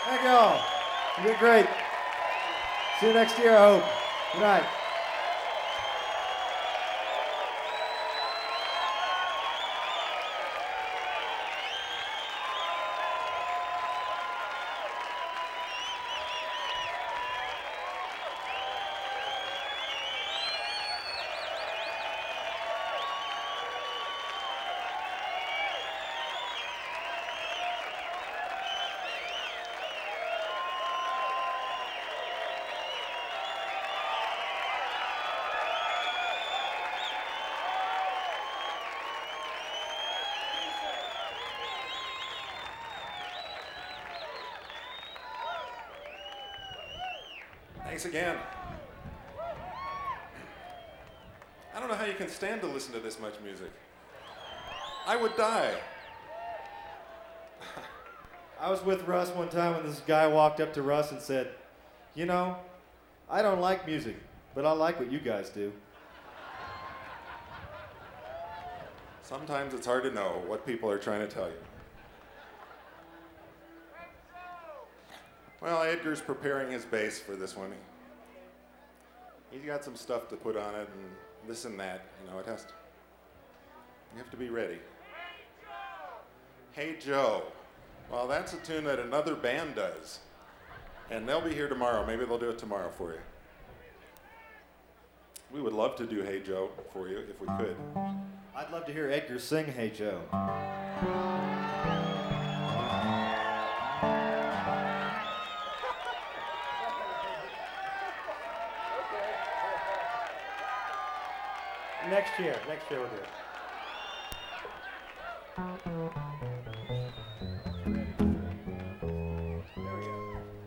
Thank y'all. You did great. See you next year, I hope. Good night. Thanks again. I don't know how you can stand to listen to this much music. I would die. I was with Russ one time when this guy walked up to Russ and said, "You know, I don't like music, but I like what you guys do." Sometimes it's hard to know what people are trying to tell you. Well, Edgar's preparing his bass for this one. He's got some stuff to put on it and this and that. You know, you have to be ready. Hey Joe. Well, that's a tune that another band does. And they'll be here tomorrow. Maybe they'll do it tomorrow for you. We would love to do Hey Joe for you if we could. I'd love to hear Edgar sing Hey Joe. Next year we'll do it.